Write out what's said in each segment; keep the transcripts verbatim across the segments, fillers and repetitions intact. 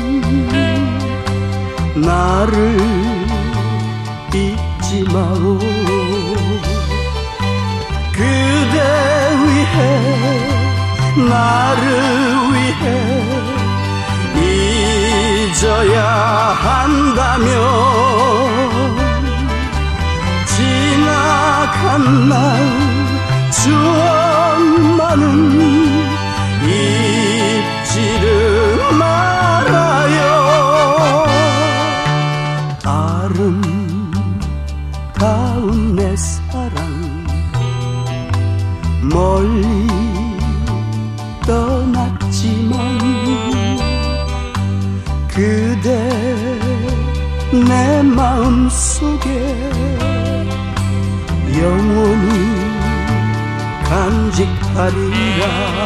나를 잊지 마오. 그대 위해 나를 위해 잊어야 한다면 지나간 날 추억만은 잊지를 말아요. 아름다운 내 사랑 멀리 떠났지만 그대 내 마음속에 영원히 간직하리라.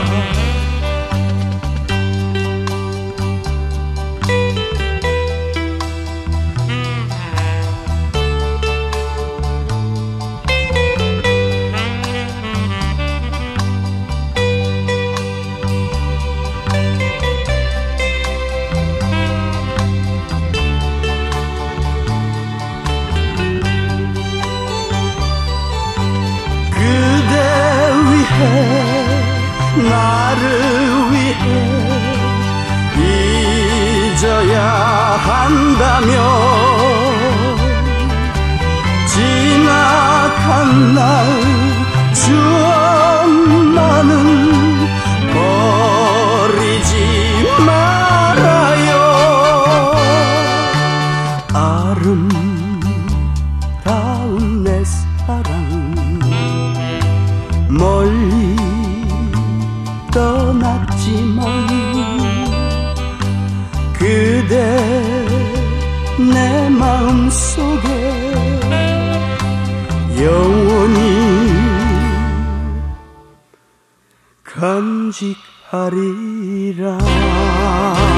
나를 위해 잊어야 한다면 지나간 날 추억만은 버리지 말아요. 아름다운 내 사랑 멀리 떠났지만 그대 내 마음속에 영원히 간직하리라.